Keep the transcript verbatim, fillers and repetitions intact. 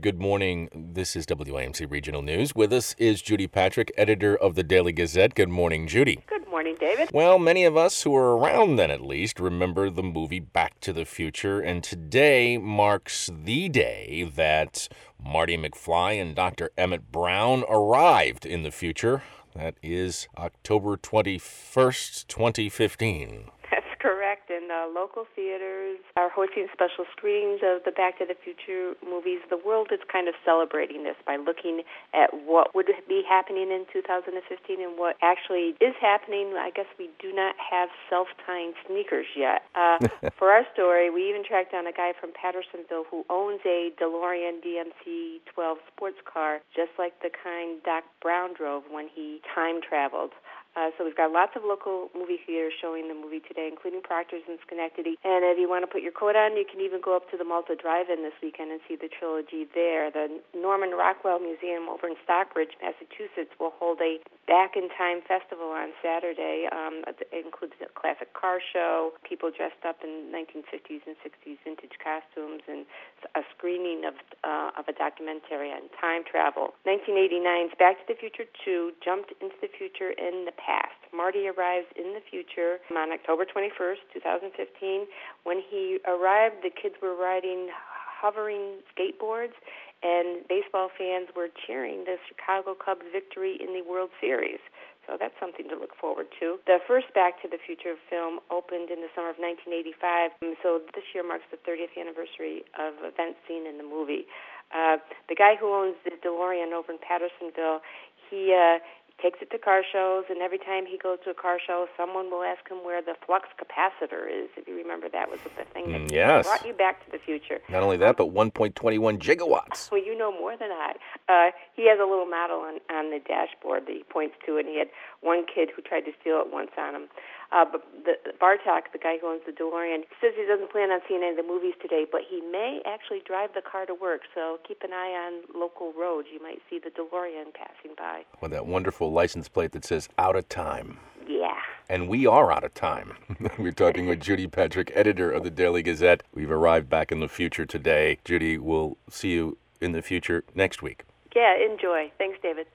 Good morning. This is W A M C Regional News. With us is Judy Patrick, editor of the Daily Gazette. Good morning, Judy. Good morning, David. Well, many of us who were around then at least remember the movie Back to the Future, and today marks the day that Marty McFly and Doctor Emmett Brown arrived in the future. That is October twenty-first, twenty fifteen. That's correct, and uh, local theaters are hosting special screenings of the Back to the Future movies. The world is kind of celebrating this by looking at what would be happening in two thousand fifteen and what actually is happening. I guess we do not have self-tying sneakers yet. Uh, for our story, we even tracked down a guy from Pattersonville who owns a DeLorean D M C twelve sports car, just like the kind Doc Brown drove when he time traveled. Uh, so we've got lots of local movie theaters showing the movie today, including Proctor's in Schenectady. And if you want to put your coat on, you can even go up to the Malta Drive-In this weekend and see the trilogy there. The Norman Rockwell Museum over in Stockbridge, Massachusetts, will hold a Back in Time festival on Saturday. Um, it includes a classic car show, people dressed up in nineteen fifties and sixties vintage costumes, and a screening of uh, of a documentary on time travel. nineteen eighty-nine's Back to the Future two jumped into the future in the past. Marty arrives in the future on October twenty-first, twenty fifteen. When he arrived, the kids were riding hovering skateboards, and baseball fans were cheering the Chicago Cubs' victory in the World Series. So that's something to look forward to. The first Back to the Future film opened in the summer of nineteen eighty-five, so this year marks the thirtieth anniversary of events seen in the movie. Uh, the guy who owns the DeLorean over in Pattersonville, he uh, takes it to car shows, and every time he goes to a car show, someone will ask him where the flux capacitor is. If you remember, that was the thing that Mm, yes. brought you back to the future. Not only that, but one point two one gigawatts. Well, you know more than I. Uh, he has a little model on, on the dashboard that he points to, and he had one kid who tried to steal it once on him. Uh, but the, Bartok, the guy who owns the DeLorean, says he doesn't plan on seeing any of the movies today, but he may actually drive the car to work, so keep an eye on local roads. You might see the DeLorean passing by. With that wonderful license plate that says out of time. Yeah. And we are out of time. We're talking with Judy Patrick, editor of the Daily Gazette. We've arrived back in the future today. Judy, we'll see you in the future next week. Yeah, enjoy. Thanks, David.